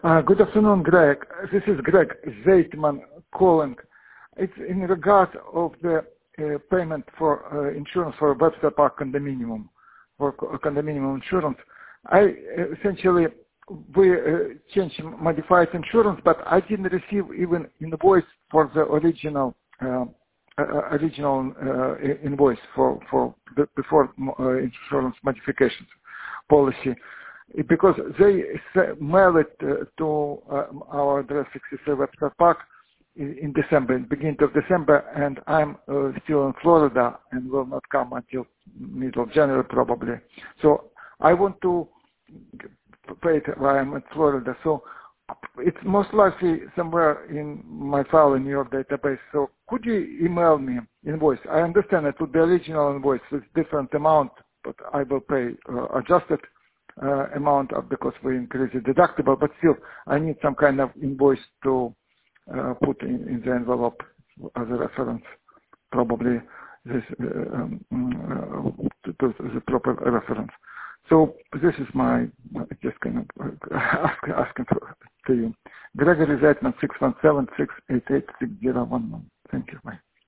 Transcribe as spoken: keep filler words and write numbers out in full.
Uh, good afternoon, Greg. This is Greg Zeitman calling. It's in regard of the uh, payment for uh, insurance for Webster Park condominium, for co- condominium insurance. I uh, essentially, we uh, changed, modified insurance, but I didn't receive even invoice for the original uh, uh, original uh, invoice for, for the before uh, insurance modifications policy. Because they mail it uh, to uh, our address sixty-three Webster Park in, in December, beginning of December, and I'm uh, still in Florida and will not come until middle of January probably. So I want to pay it while I'm in Florida. So it's most likely somewhere in my file in your database. So could you email me invoice? I understand it would be original invoice with different amount, but I will pay uh, adjusted Uh, amount of, because we increase the deductible, but still I need some kind of invoice to uh, put in, in the envelope as a reference, probably this uh, um, uh, to, to the proper reference. So this is my just kind of uh, ask, asking to, to you. Gregory Zeitman, six one seven, six eight eight, six zero one one. Thank you. Bye.